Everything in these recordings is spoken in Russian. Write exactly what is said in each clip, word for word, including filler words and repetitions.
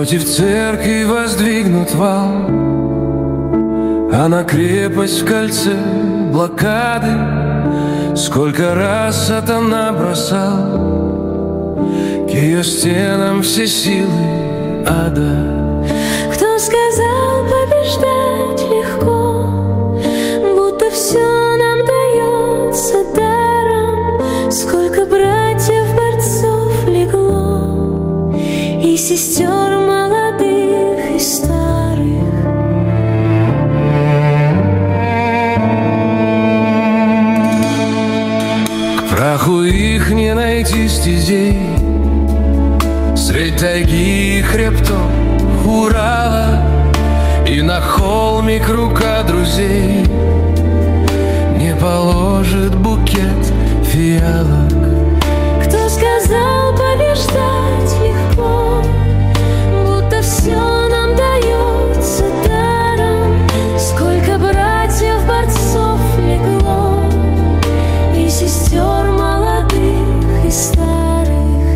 Против церкви воздвигнут вал, а на крепость в кольце блокады. Сколько раз сатана бросал к ее стенам все силы ада. Кто сказал побеждать легко, будто все нам дается даром? Сколько братьев, борцов легло, и сестер молодых и старых. К праху их не найти стезей средь тайги и хребтов Урала, и на холмик рука друзей не положит букет фиалок. Кто сказал побеждать легко, будто все нам дается даром? Сколько братьев, борцов легло, и сестер молодых и старых.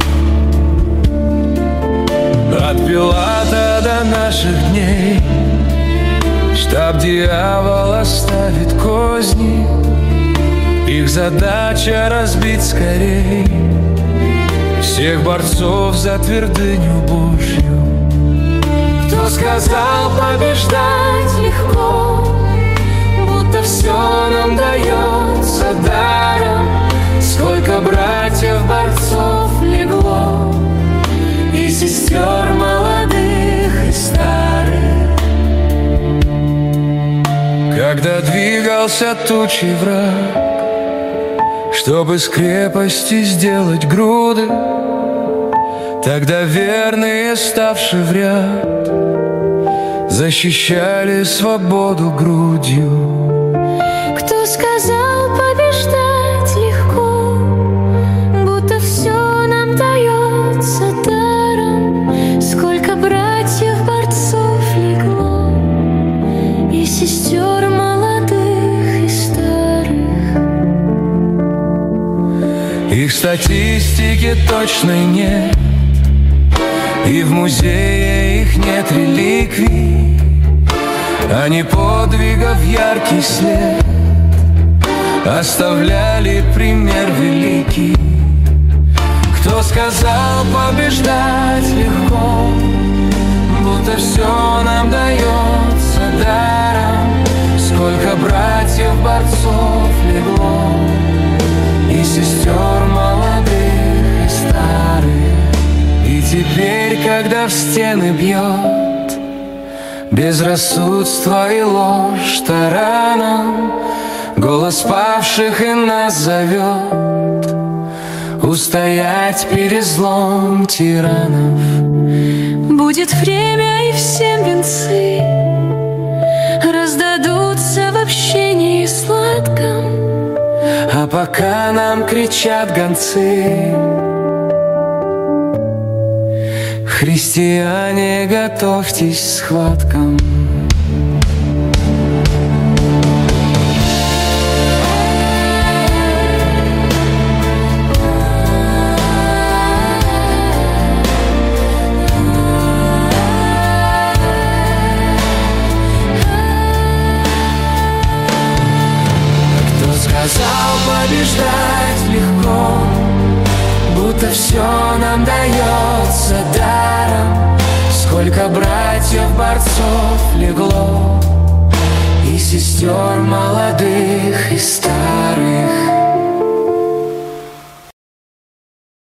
От Пилата до наших дней штаб дьявола ставит козни. Их задача разбить скорей всех борцов за твердыню Божью. Кто сказал побеждать легко, будто все нам дается даром? Сколько братьев, борцов легло, и сестер молодых и старых. Когда двигался тучей враг, чтобы с крепости сделать груды, тогда верные, ставшие в ряд, защищали свободу грудью. Кто сказал побеждать легко, будто все нам дается даром? Сколько братьев, борцов легло, и сестер молодых и старых. Их статистики точной нет, и в музее их нет реликвий. Они подвигов яркий след оставляли пример великий. Кто сказал побеждать легко, будто все нам дается даром? Сколько братьев, борцов легло, и сестер молодых и старых. И теперь, когда в стены бьет безрассудство и ложь тараном, голос павших и нас зовет устоять перед злом тиранов. Будет время, и всем венцы раздадутся в общении сладком. А пока нам кричат гонцы: христиане, готовьтесь к схваткам. Сказал побеждать легко, будто все нам дается даром. Сколько братьев, борцов легло, и сестер молодых и старых.